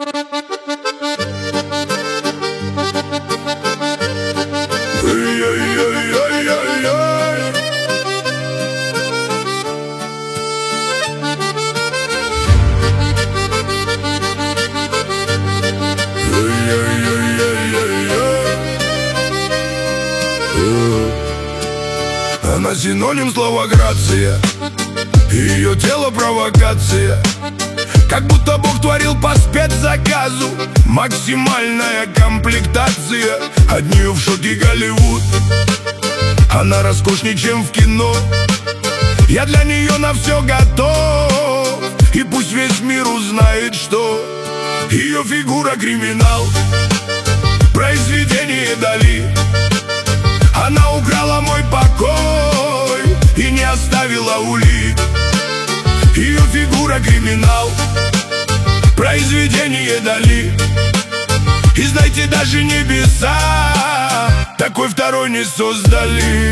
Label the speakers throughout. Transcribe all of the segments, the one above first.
Speaker 1: Она синоним слова грация, ее тело провокация. Как будто Бог творил по спецзаказу. Максимальная комплектация. От нее в шоке Голливуд. Она роскошнее, чем в кино. Я для нее на все готов. И пусть весь мир узнает, что ее фигура криминал, произведение Дали. Она украла мой покой и не оставила улик. Ее фигура криминал, произведение Дали. И знаете, даже небеса такой второй не создали.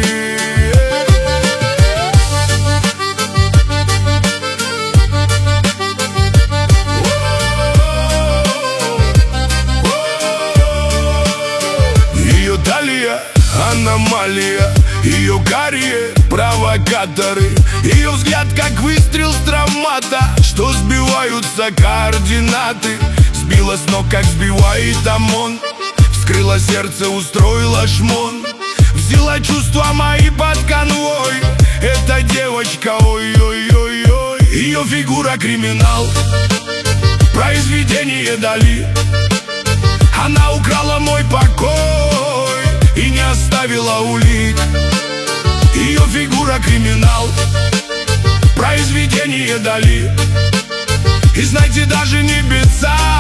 Speaker 1: Ее талия аномалия, ее карие провокаторы, ее взгляд как выстрел с травмата, что сбиваются координаты. Сбила с ног, как сбивает ОМОН. Вскрыла сердце, устроила шмон. Взяла чувства мои под конвой. Эта девочка, ой-ой-ой-ой. Ее фигура криминал, произведение Дали. Она украла мой покой и не оставила улик. Ее фигура криминал, произведение Дали. И знаете, даже небеса